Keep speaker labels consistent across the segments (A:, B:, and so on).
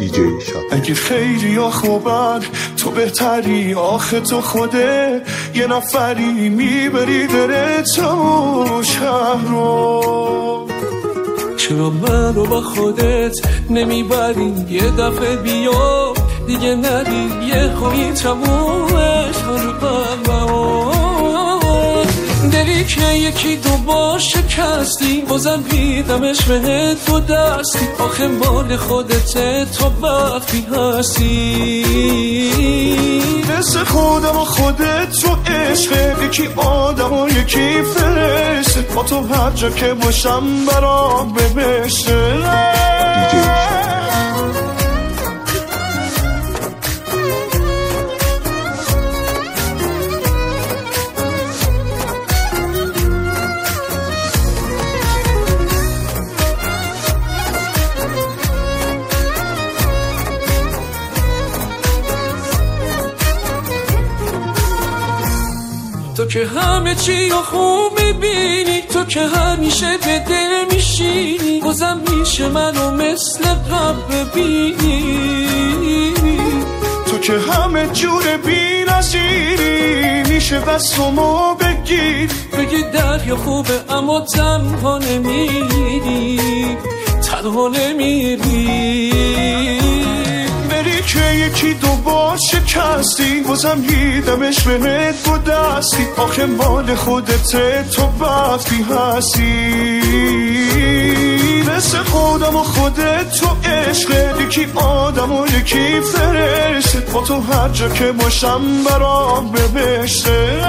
A: اگه خیلی یا خوبن تو بهتری، آخه تو خوده یه نفری میبری داره تو شهر رو.
B: چرا منو با خودت نمیبری یه دفعه بیا دیگه نری، یه خوی تمومش دلی که یکی دو بار شکستی بازم بیدمش به تو دستی، آخه مال خودته تو وقتی هستی
A: مثل خودم و خودت تو عشقه، یکی آدم و یکی فرشته، با تو هر جا که باشم برام ببشته.
B: تو که همه چی رو خوب میبینی، تو که همیشه به دل میشینی، بازم میشه منو مثل قبل ببینی.
A: تو که همه جور بی نظیری، میشه بسمو بگی
B: دریا خوبه اما تنها نمیری، تنها نمیری.
A: بری که یکی دو بار شکستی بازم دیدمش بهت با دستی، آخه مال خودته تو وقتی هستی مثل خودم و خودت تو عشقه، یکی آدم و یکی فرشته، با تو هر جا که باشم برام ببشته.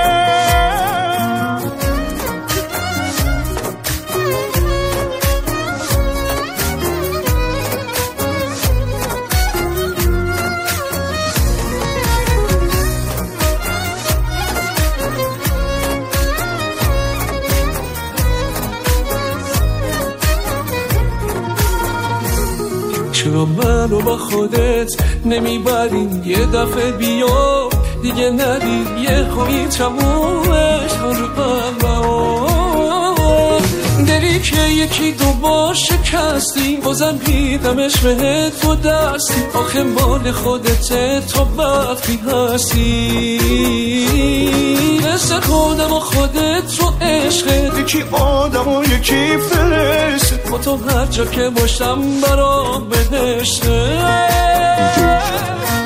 B: چرا منو با خودت نمیبری یه دفعه بیا دیگه نری، یه خوی تمومش رو دلی که یکی دو بار شکستی بازم دیدمش بهت با دستی، آخه مال خودته تو وقتی هستی مثل خودم و خودت تو عشقه،
A: یکی آدم و یکی فرشته،
B: با تو هر جا که باشم برام بهشته.